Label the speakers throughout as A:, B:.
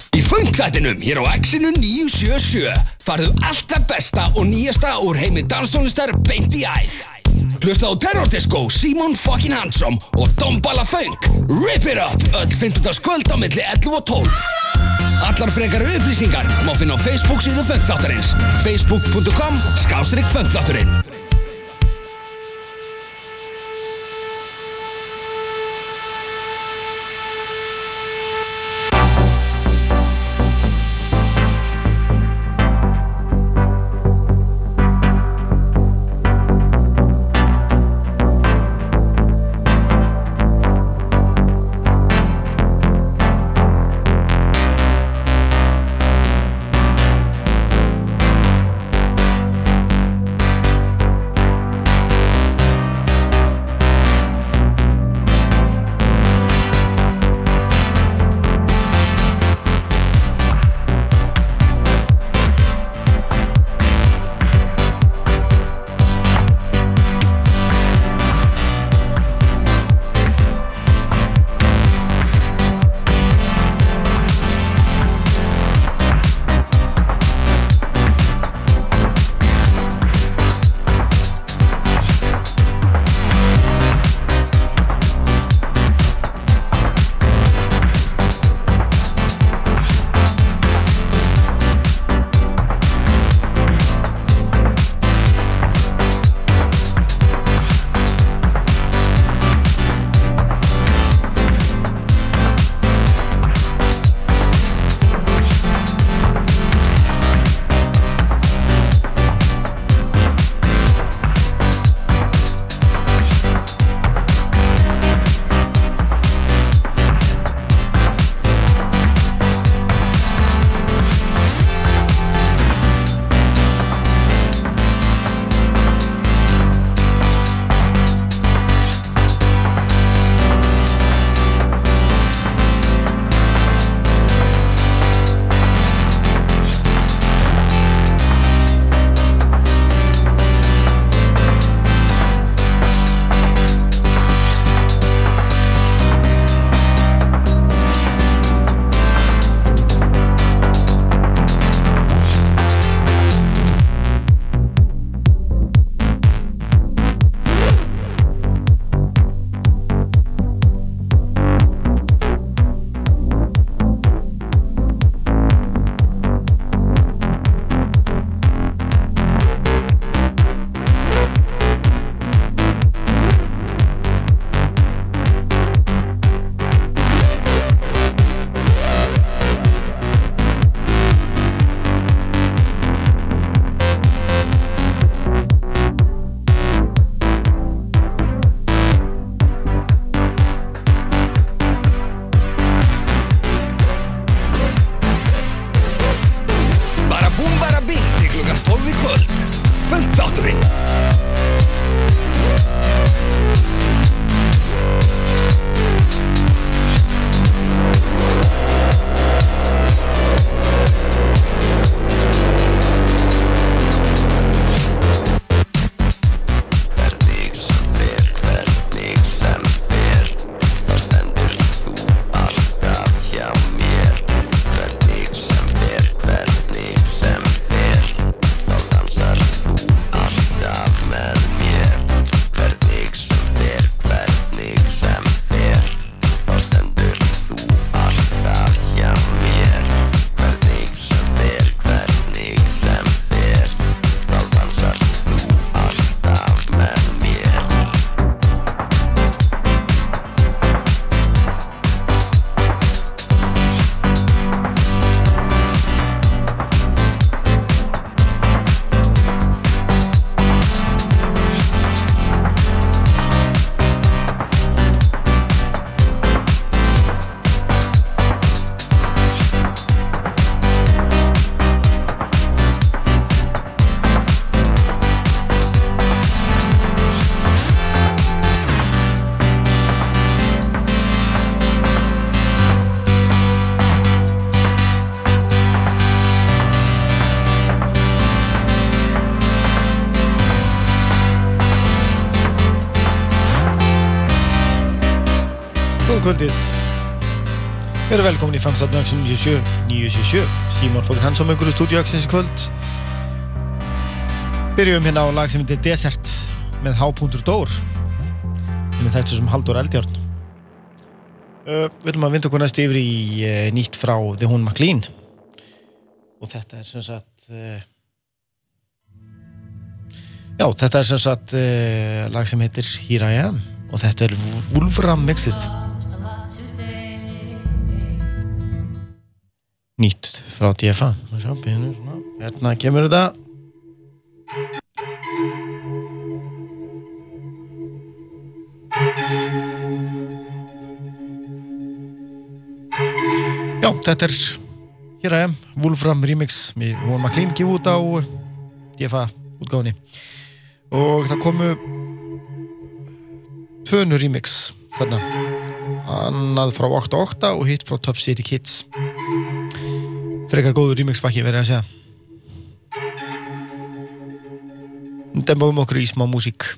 A: Í Funkþættinum hér á X-inu 977 farðu allt það besta og nýjasta úr heimi danstónlistar beint í æð. Hlusta á Terror Disco, Simon fucking Handsome og Dombala Funk. Rip it up, öll 15. kvöld á milli 11 og 12. Allar frekari upplýsingar má finna á Facebook síðu Funkþáttarins. facebook.com/Funkþátturinn.
B: kvöldið. Verið velkomin í Famstafn Action 977 Símon Fókin Hansson með ykkur í stúdíu Axins í kvöld. Byrjum hérna á lag sem heitir Desert með H.Dór með þetta sem Halldór Eldjárn. Við viljum að vinda okkur næst yfir í nýtt frá The Hun McLean og þetta sem sagt þetta sem sagt lag sem heitir Here I Am og þetta Wolfram mixið. Nýtt frá DFA. Hérna kemur þetta. Já, þetta Here I Am, Wolfram remix með Hun McLean gefið út á DFA útgáfunni. Og það komu 2 remix þarna. Annað frá 8.8 og hitt frá Top City Kids. Frekar góður remixbakki verið að segja. Dembum okkur í smá músík.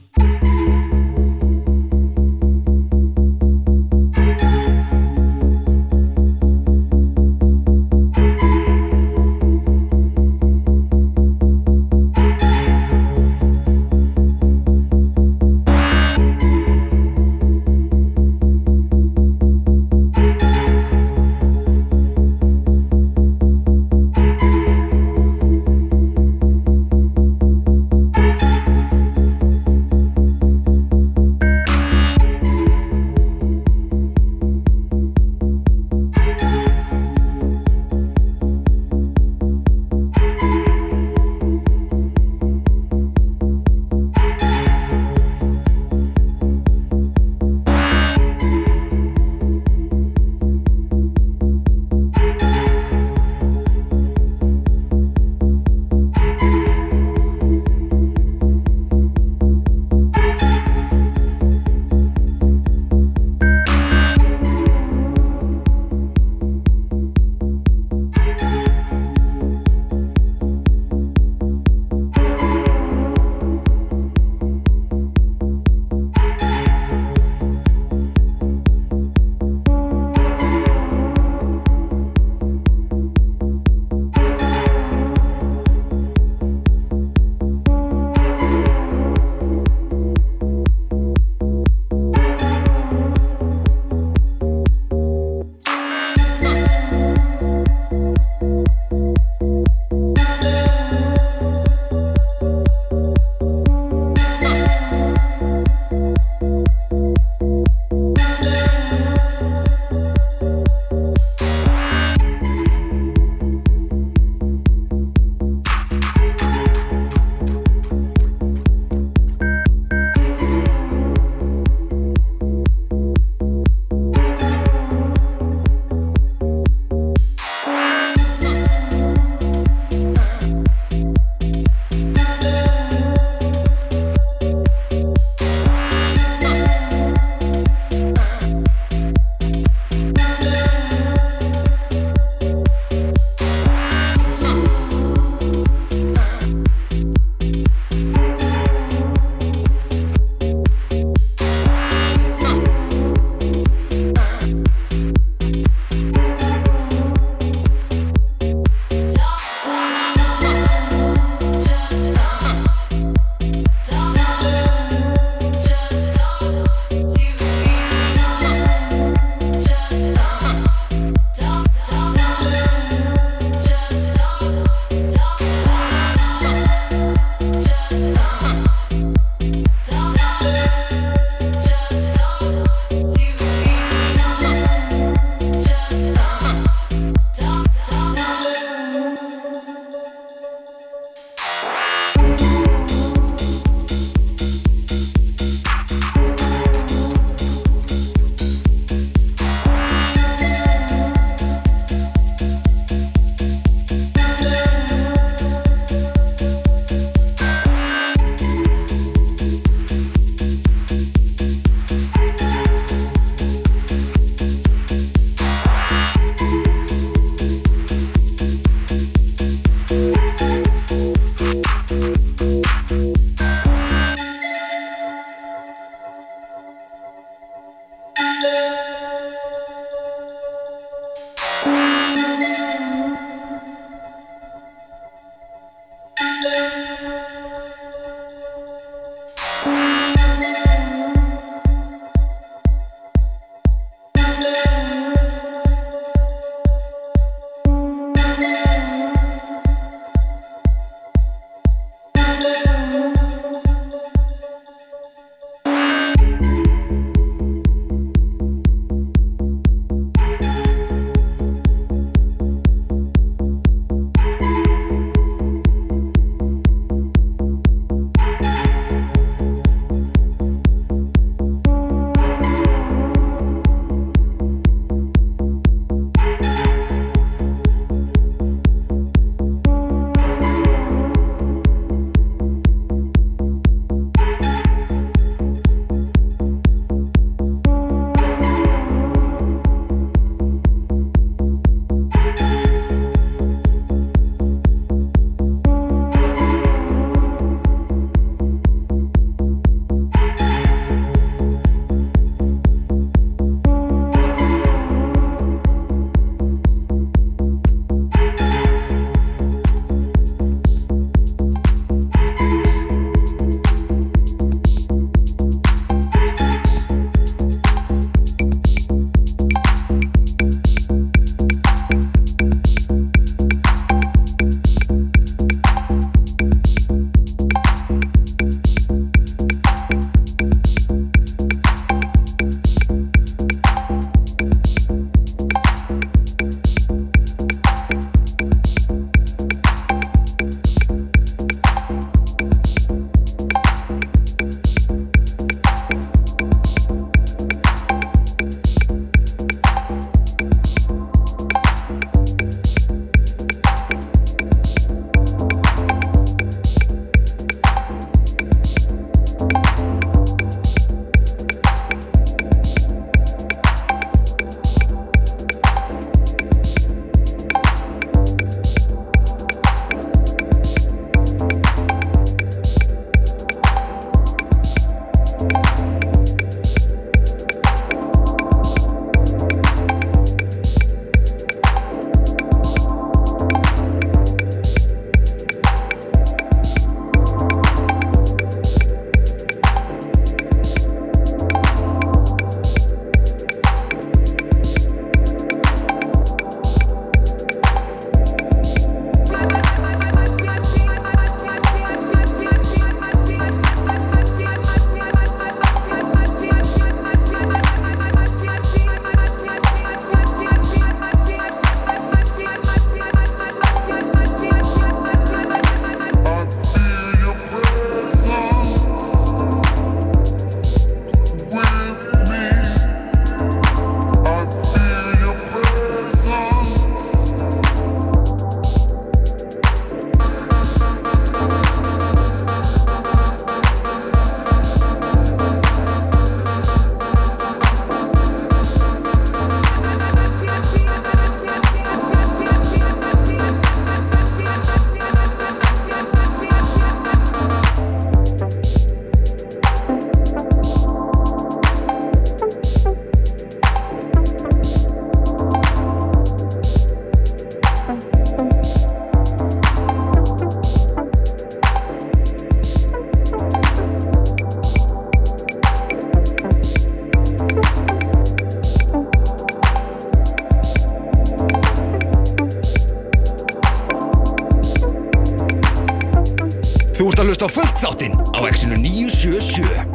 A: Þú ert að hlusta á Funk þáttinn á Exinu 977.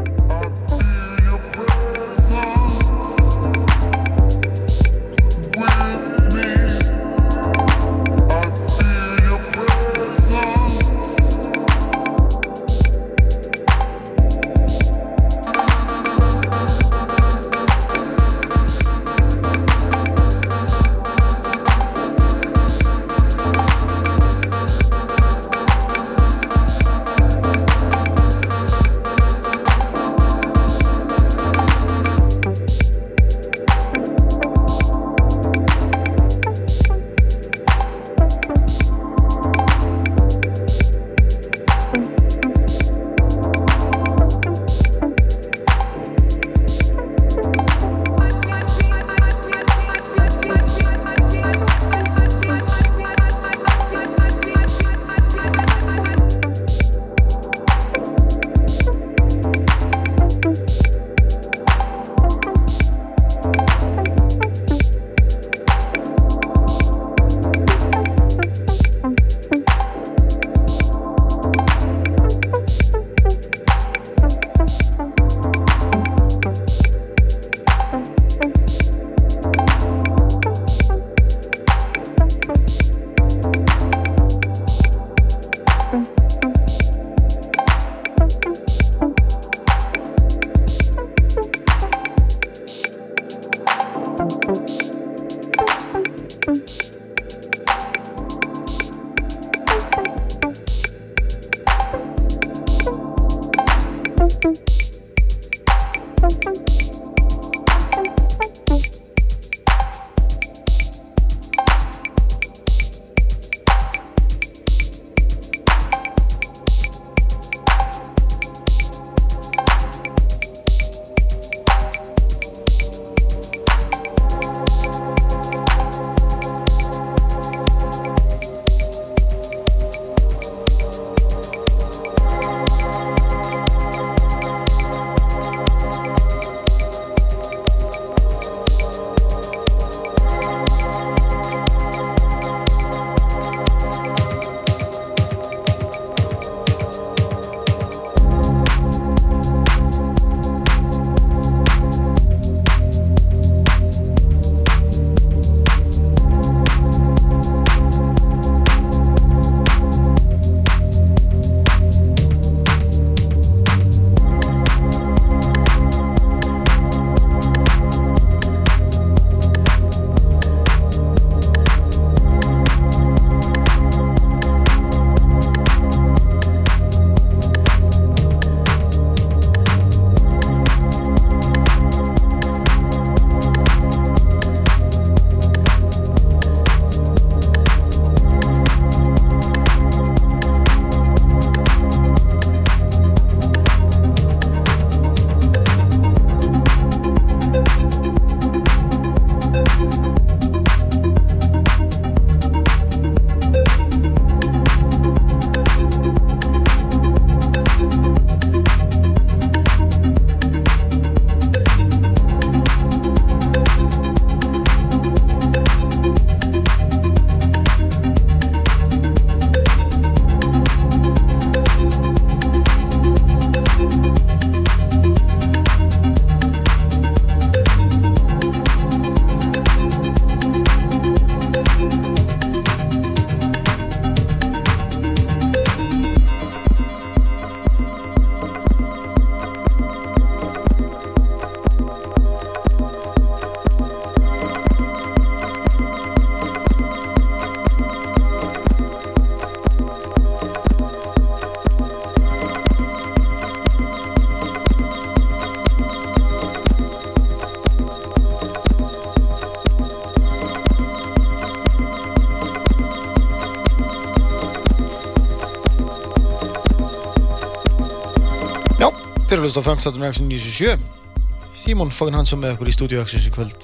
B: Þeir eru hlust á Funk þáttunum Exinu 977. Símon Fokin Hansson með okkur í stúdíu Exinu í kvöld.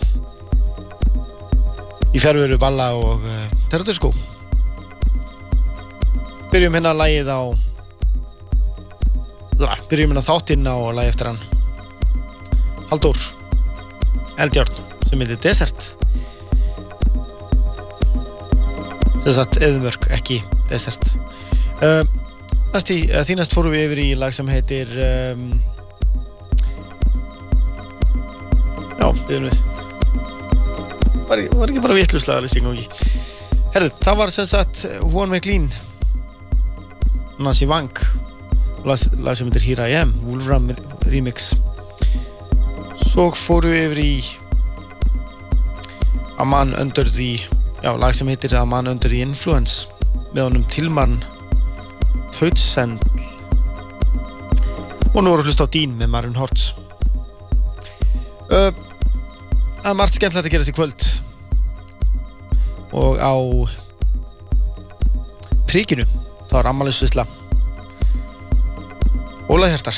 B: Í fjarveru Balla og Terror Disco. Byrjum hérna lagið á þáttinn á lagi eftir hann Halldór Eldjárn sem heitir Desert. Þess að Eðumörk, ekki Desert. Næst fórum við yfir í lag sem heitir já, byrjum við var ekki bara vitlauslega listing og ekki herðu, það var sem sagt Juan McLean Nancy Wang lag sem heitir Here I Am Wolfram remix svo fórum við yfir í A Man Under the lag sem heitir A Man Under the Influence með honum Tilman Tautsend og nú voru að hlusta á Dean með Marvin Hortz það er margt skemmtilegt að gerast í kvöld og á Prikinu þá er afmælisveisla Óla Hjartar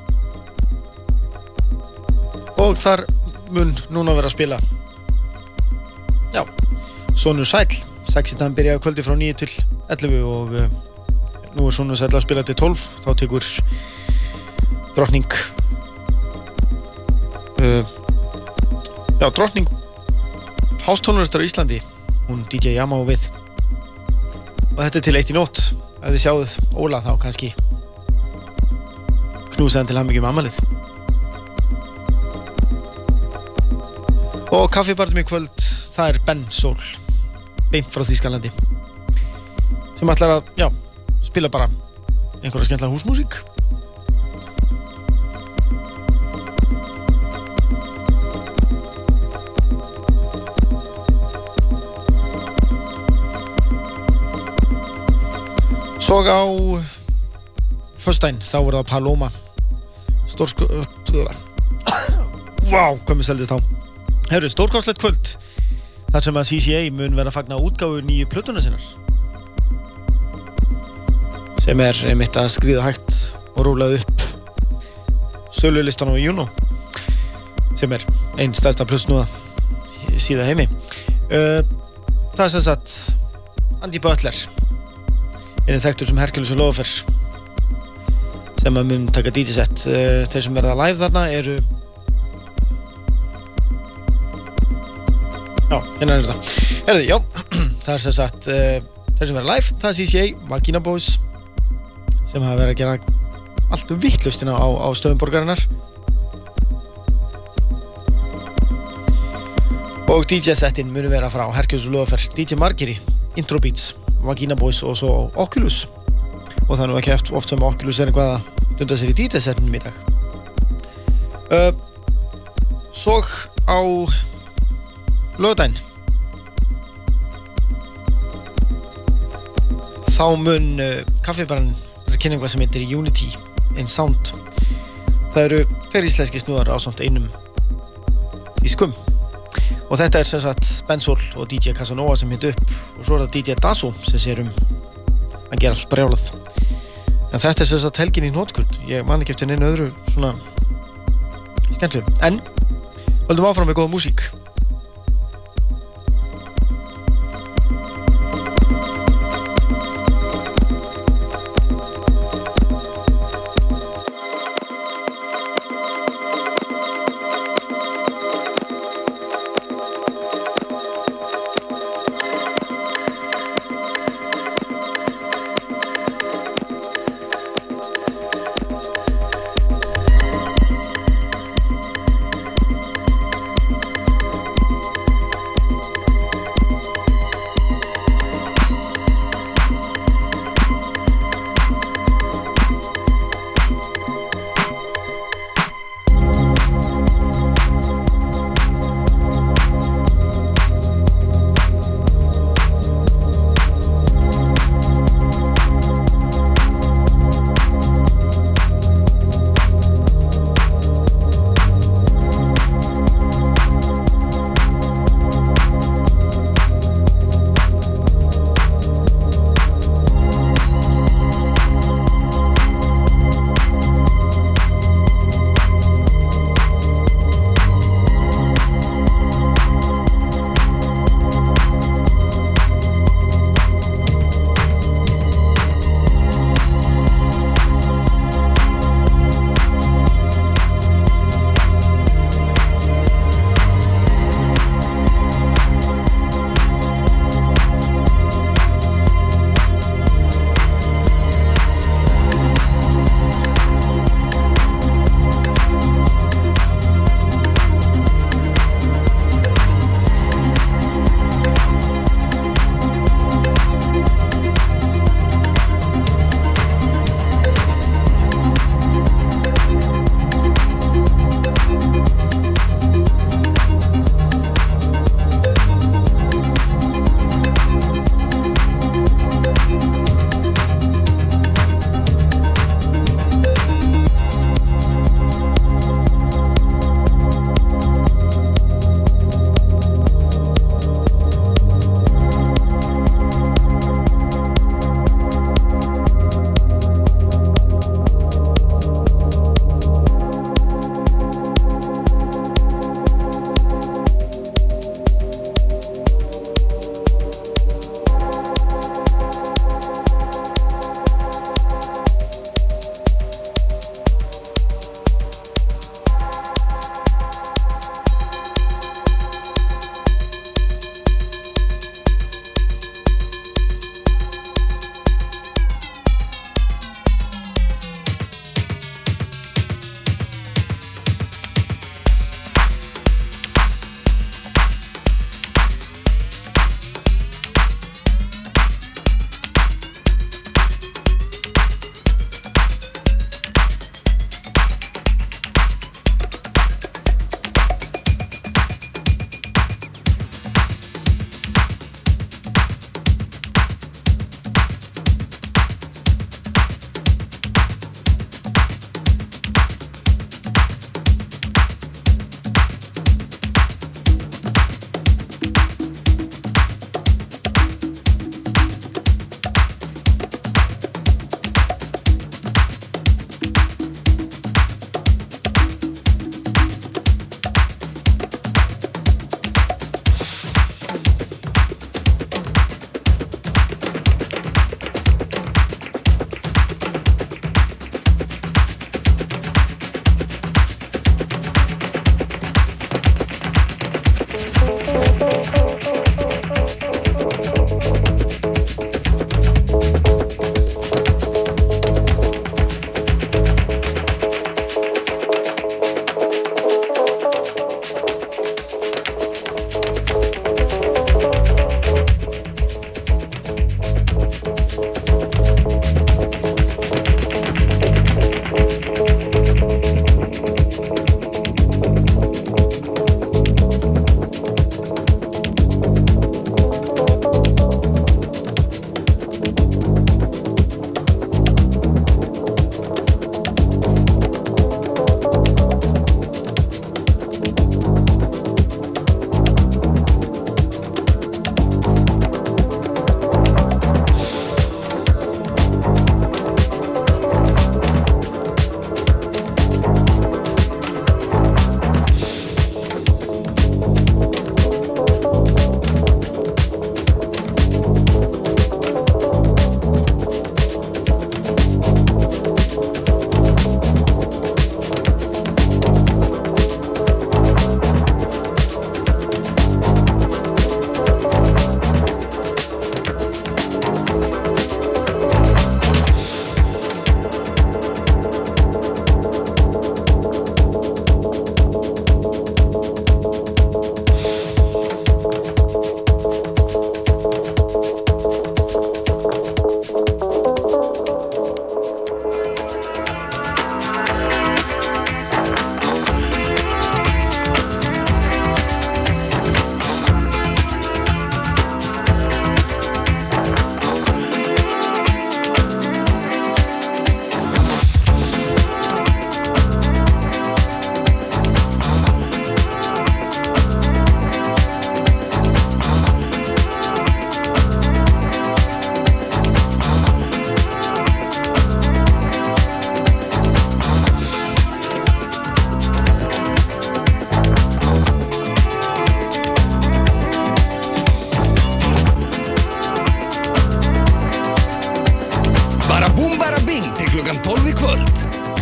B: og þar mun núna vera að spila Sonur Sæll sexi daginn byrjaði kvöldi frá 9 til 11 og nú er Sonur Sæll að spila til 12 þá tekur drottning drottning hástónlistar á Íslandi hún DJ Yama og við og þetta er til 1 í nótt ef þið sjáuð Óla þá kannski knúsa hann til hamingju með afmælið og kaffibarnum í kvöld það er Ben Soul beint frá Þýskalandi sem ætlar að spila bara einhverja skemmtilega húsmúsík svo á föstudaginn þá voru það Paloma hvað mér seldist á stórkostlegt kvöld þar sem að CCA mun vera að fagna útgáfu nýju plötuna sinnar sem er einmitt að skríða hægt og rúla upp sölulistan á Juno sem er einn stærsta plötsnúða síða heimi það er sem sagt Andy Butler er þekktur sem Hercules og Lofer sem að mun taka DJ-set þeir sem verða live þarna eru hérna er þetta það er sem sagt þeir sem verða live það er CCA, Vagina Boys sem hafa verið að gera allt vittlustina á stöðum borgarinnar og DJ-setin munu vera frá Hercules og Lofer DJ Margery, Intro Beats Vagina Boys og svo Oculus og það er nú ekki oft sem Oculus er eitthvað að dunda sér í DJ-setnum í dag svo á laugardaginn þá mun kaffibarinn vera að kynna eitthvað sem heitir Unity in Sound það eru tveir íslenskir snúðar ásamt einum þýskum og þetta er sem sagt Ben Soul og DJ Casanova sem hitt upp og svo er það DJ Dasso sem sér að gera allt brjálað en þetta er sem sagt helgin í nótkvöld ég man ekki eftir neinu öðru svona skemmtilegu en höldum áfram með góða músík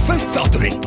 A: Funk þátturinn.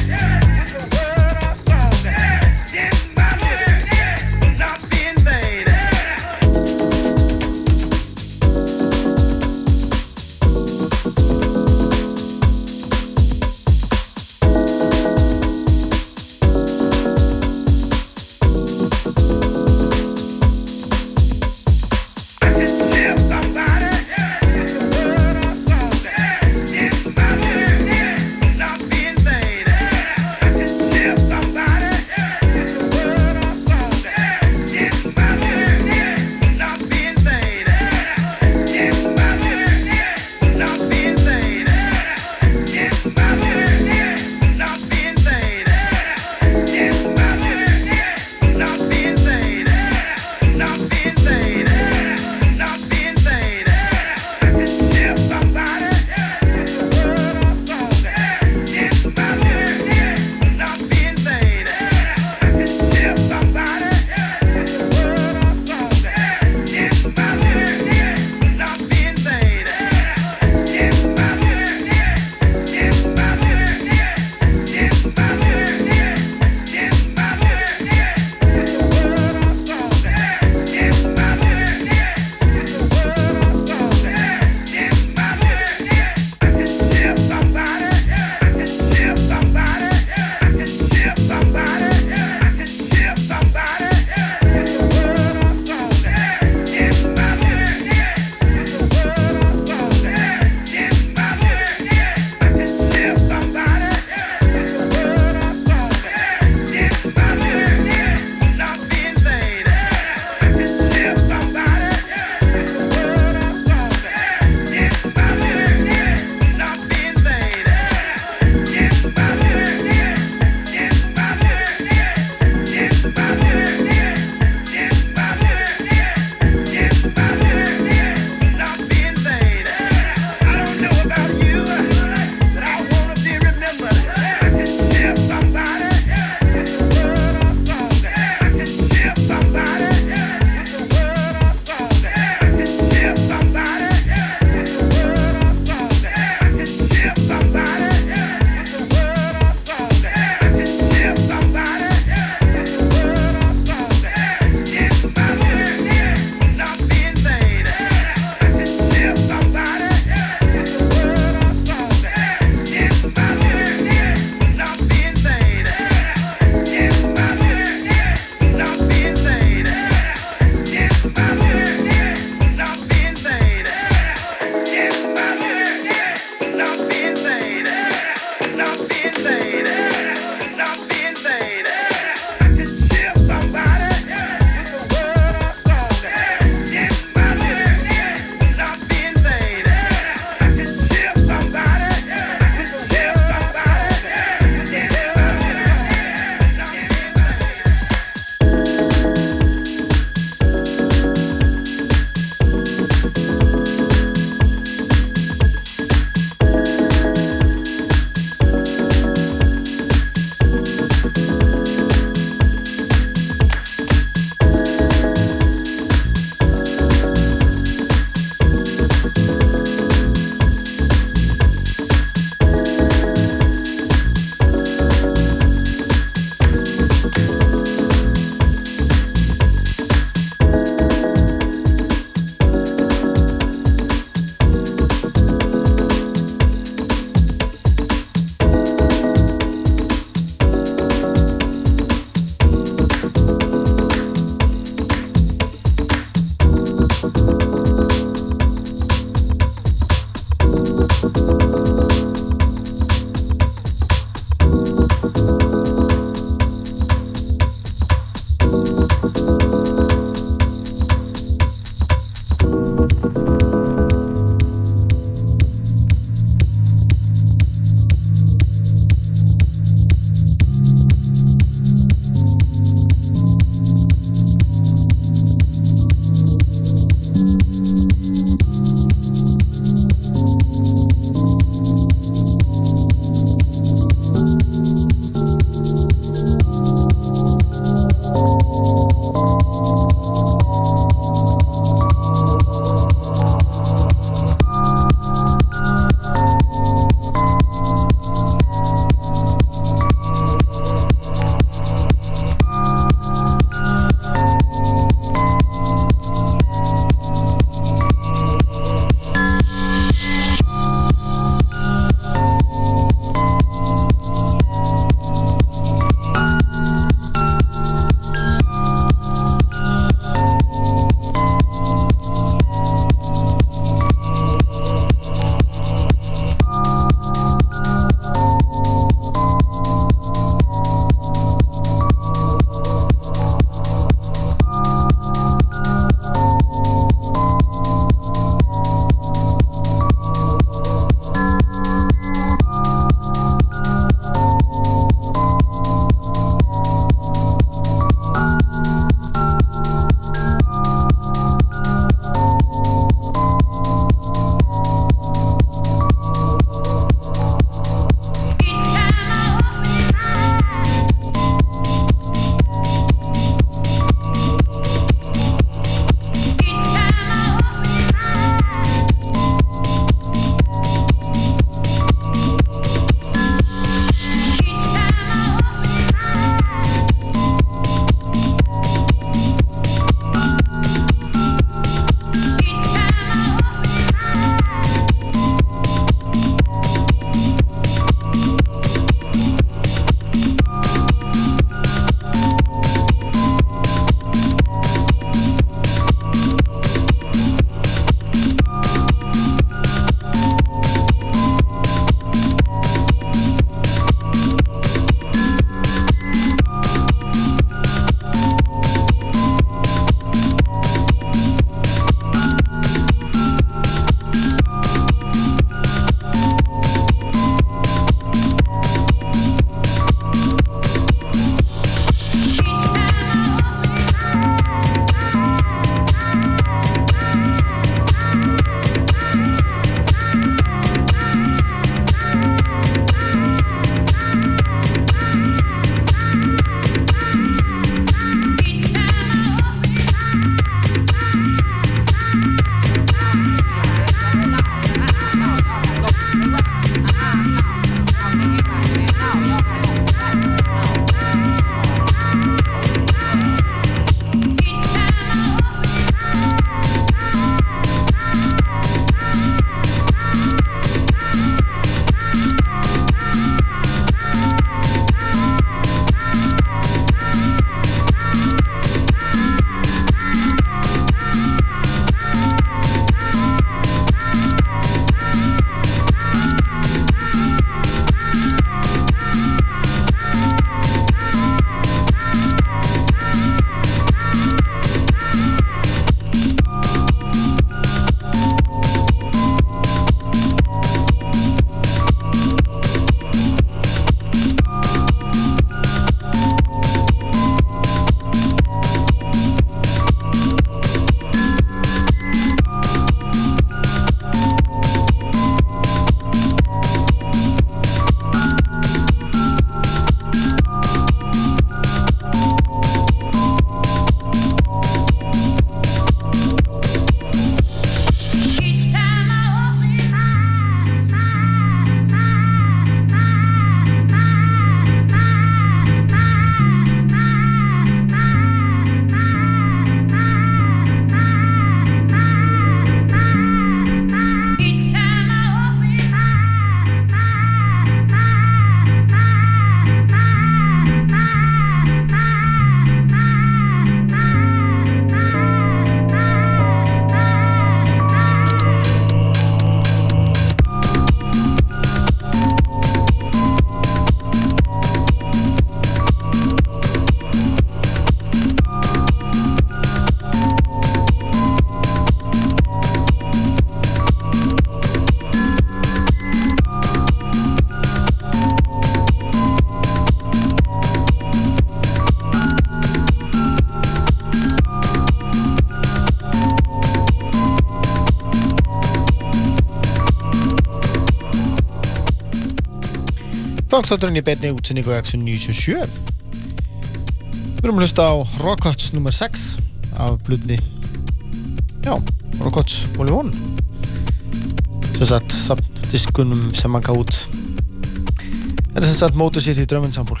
B: Songstátturinn í beinni útsendingu Action 97. Við erum að hlusta á Rockhots nr. 6 af blöðni, Rockhots Vol. 1. Sem sagt, diskunum sem hann gaf út. Það sem sagt Motor City Drum Ensemble.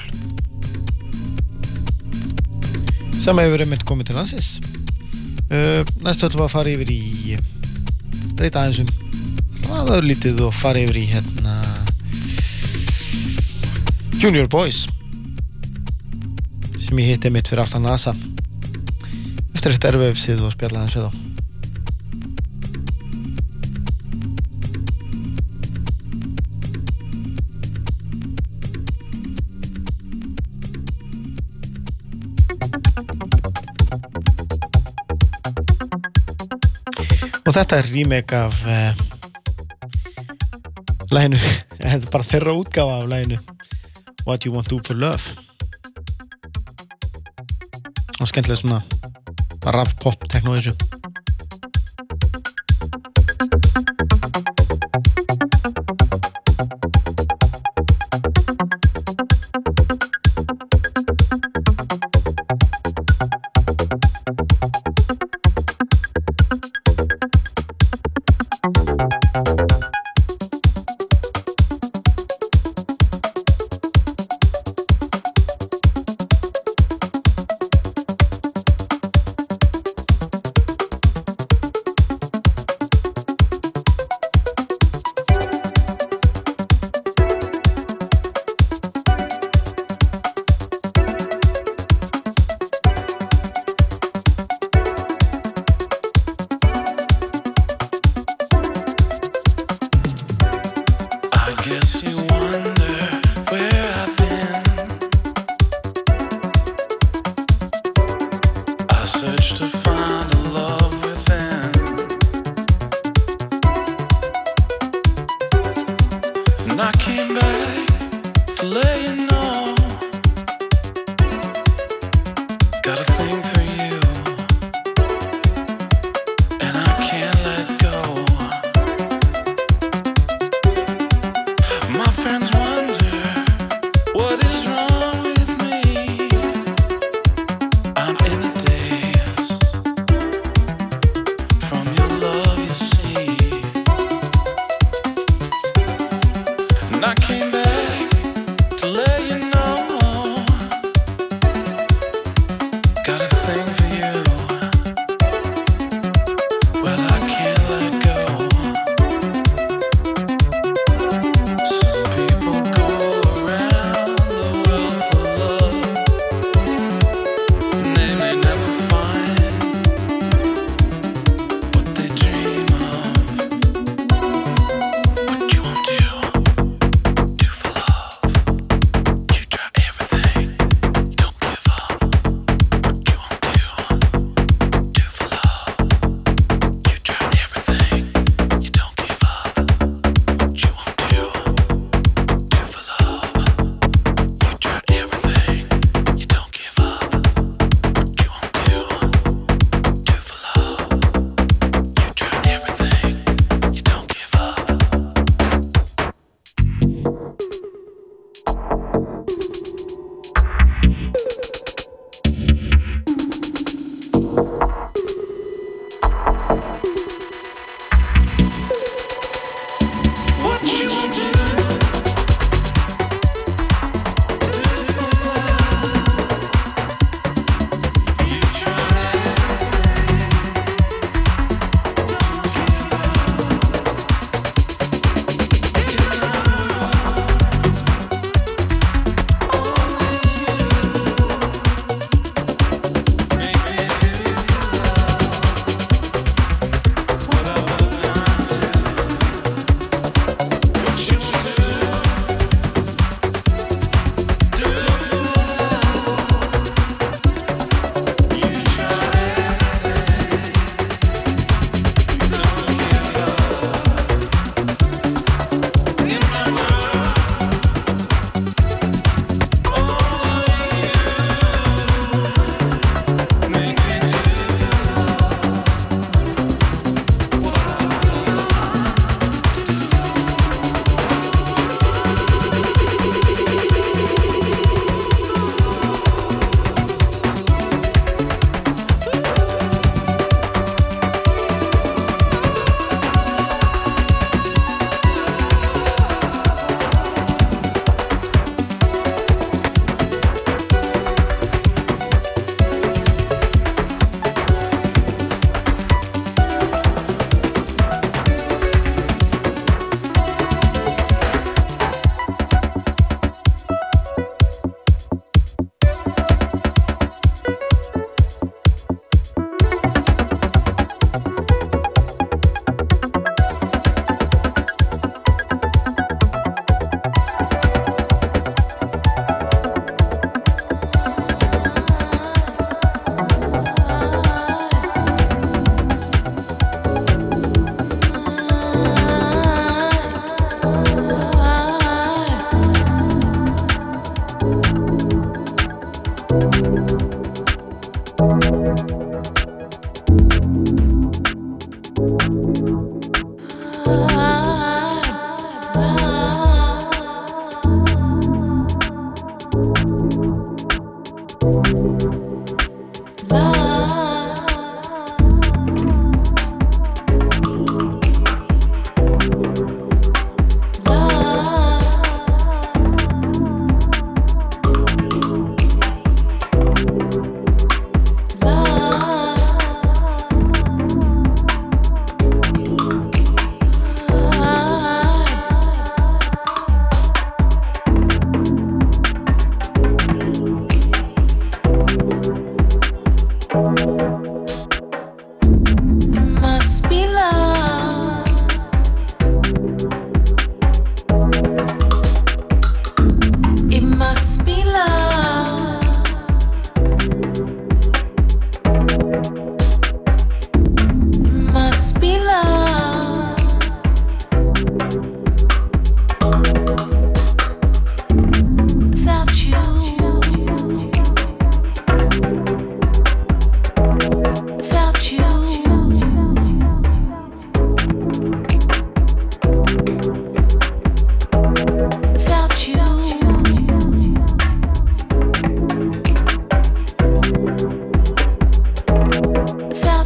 B: Sem hefur einmitt komið til landsins. Næst ætlum við að fara yfir í breyta aðeins hraðaður lítið og fara yfir í Junior Boys sem ég hitti mitt fyrir aftan NASA eftir eitt erfið og spjalla aðeins við þá. Og þetta remake af laginu, þetta bara þeirra útgáfa af laginu What You Want To Do For Love. Og skemmtilega svona raf pop techno þessu.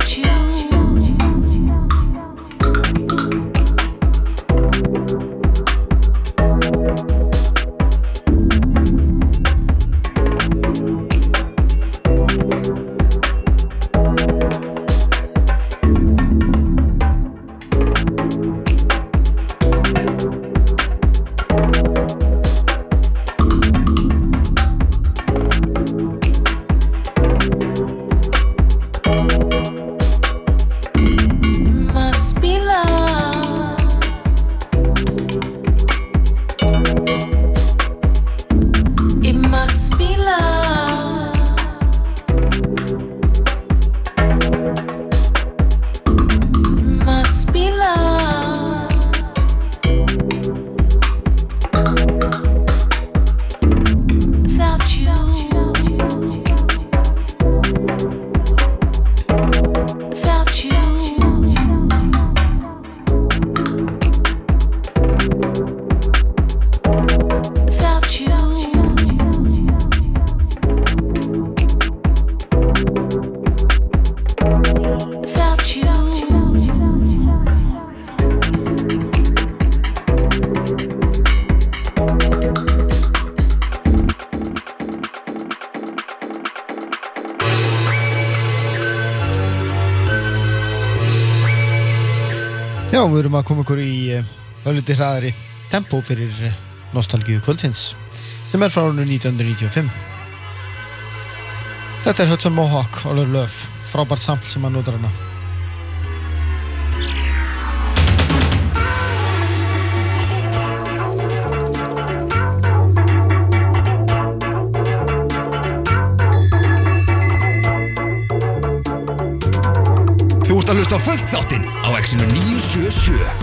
B: Já, við erum að koma ykkur í örlítið hraðari tempó fyrir nostalgíu kvöldsins sem er frá árinu 1995. Þetta er Hudson Mohawk, All Your Love, frábært sampl sem hann notar hana.
A: Þú ert að hlusta á Funk-þáttinn á Exinu 977.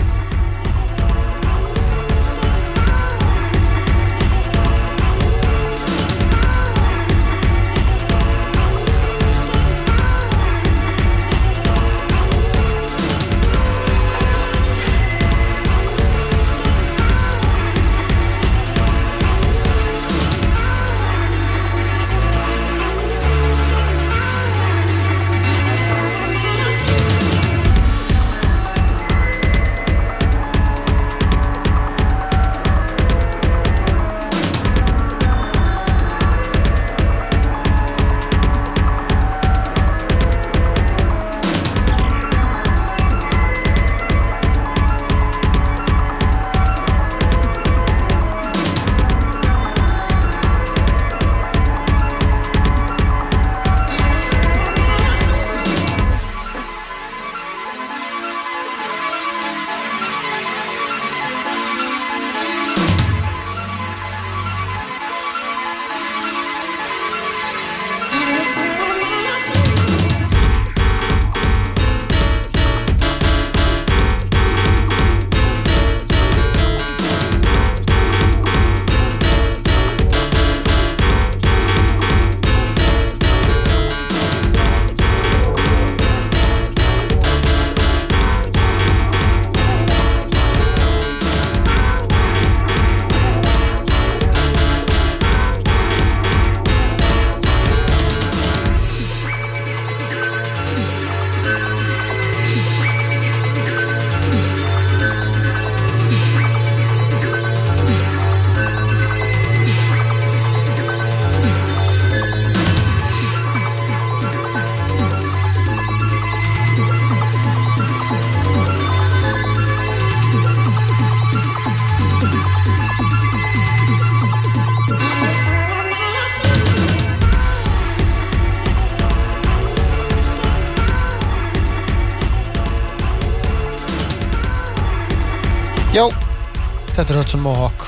B: Já, þetta er Hudson Mohawk,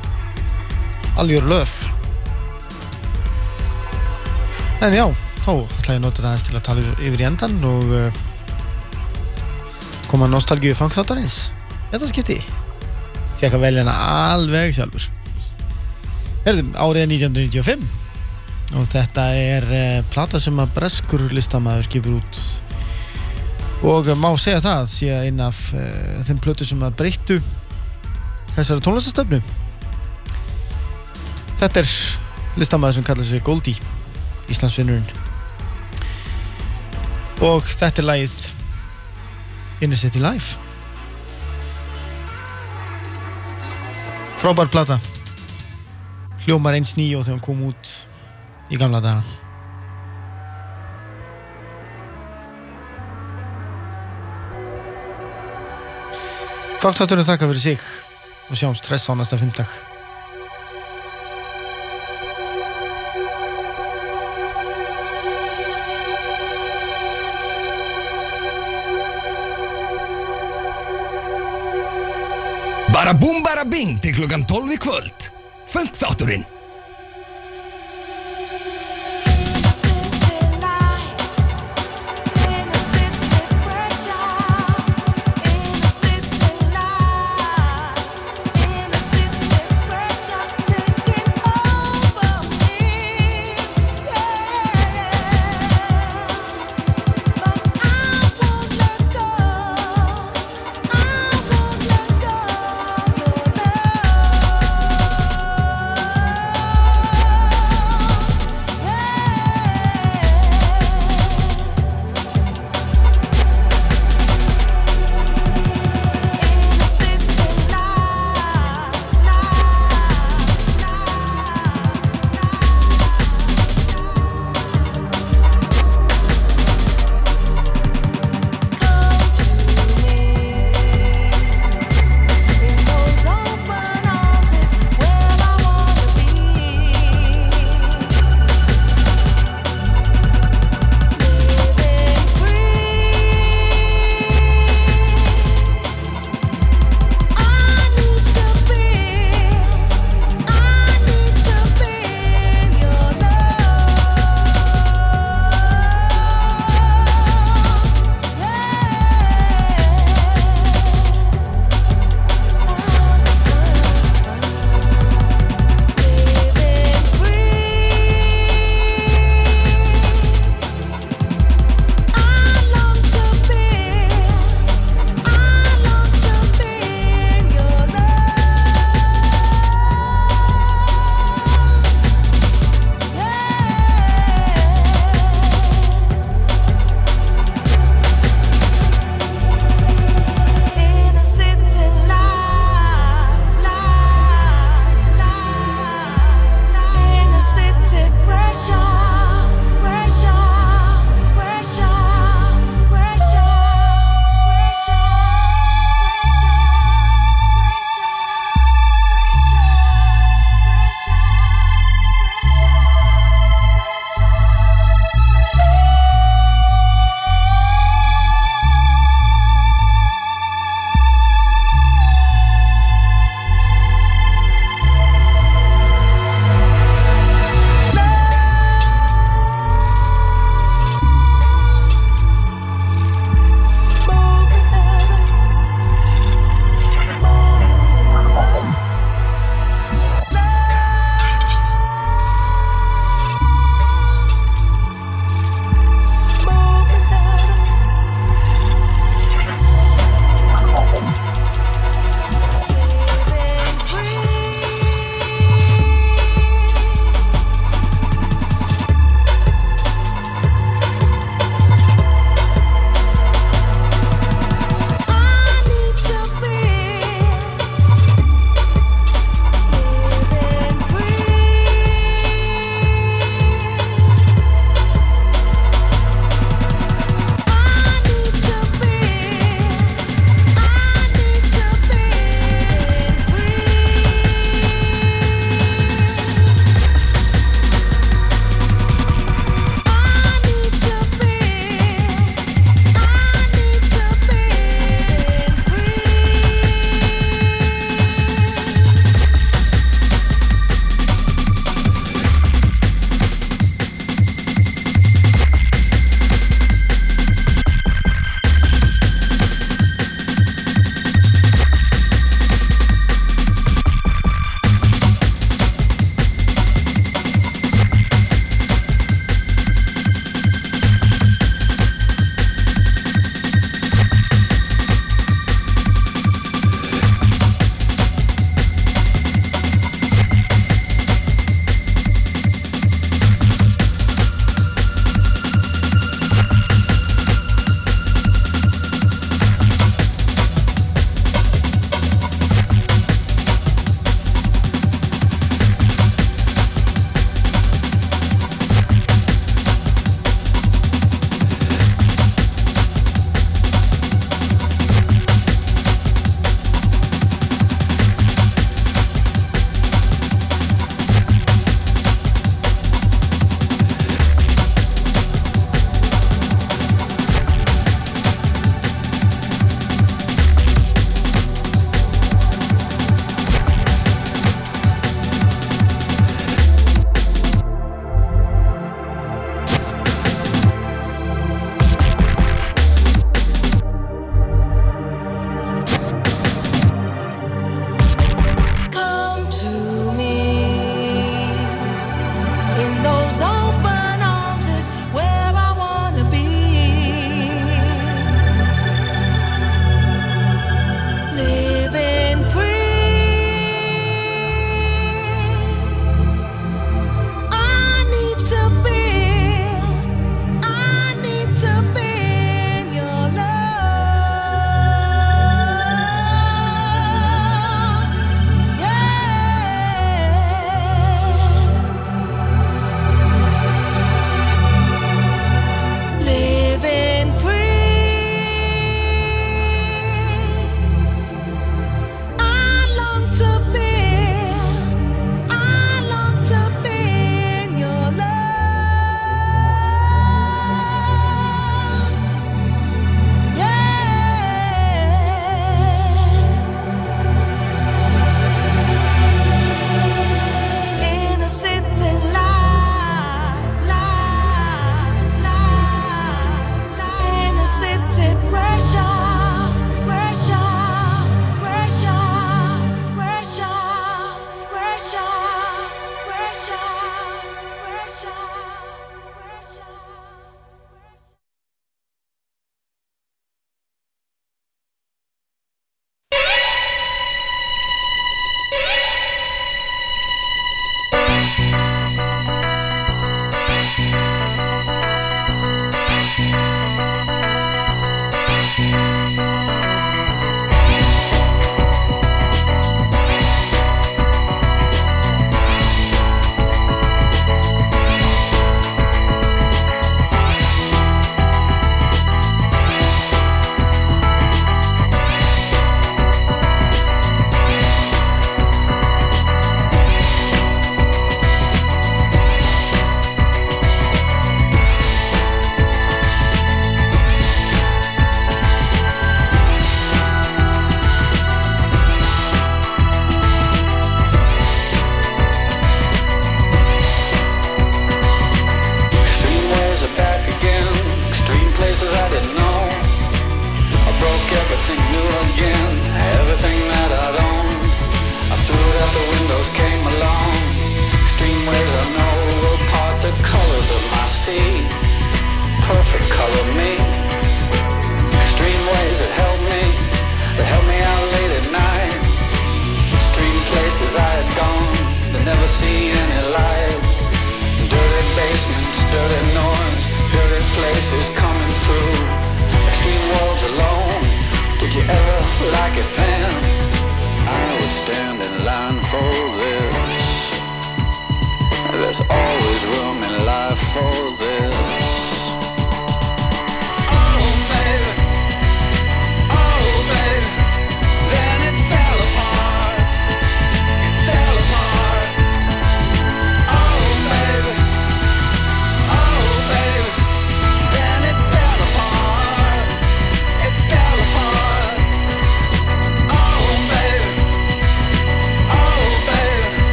B: All Your Love. En já, þá ætla ég að nota það aðeins til að tala yfir í endan og koma nostalgíu funk-þáttarins. Þetta skipti. Fékk að velja hana alveg sjálfur. Herðum, árið er 1995 og þetta er plata sem að breskur listamaður gefur út. Og má segja það sé einn af þeim plötur sem að breyttu þessari tónlistastöfnu. Þetta er listamaður sem kallar sig Goldie, Íslandsvinnurinn. og þetta lagið Inner City Life. Frábær plata. Hljómar eins ný og þegar hún kom út í gamla daga. Þátturinn þakka fyrir sig og sjáumst hress á næsta fimmdag.
A: Bara búm bara bing til klukkan 12 í kvöld. Funk-þátturinn.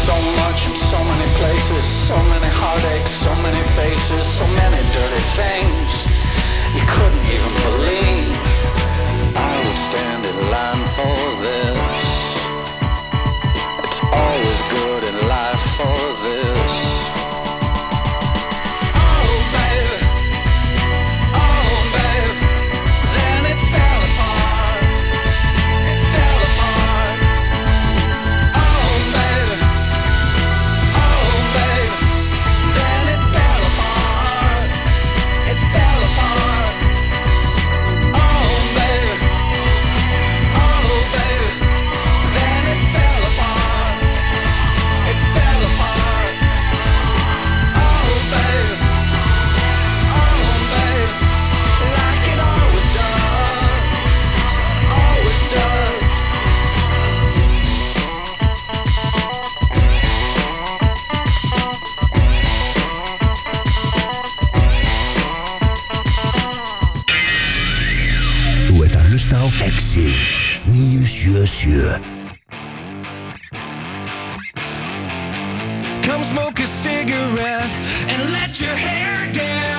C: so much in so many places, so many heartaches, so many faces, so many dirty things you couldn't even believe. I would stand in line for this. It's always good in life for this. Oh baby, oh baby, then it fell apart. It fell apart. Oh baby, then it fell apart. It fell apart. Oh baby, then it fell apart. It fell apart. Oh baby, like it always does, always does.
A: Þú ert að hlusta á Exi 977.
D: Come smoke a cigarette and let your hair down.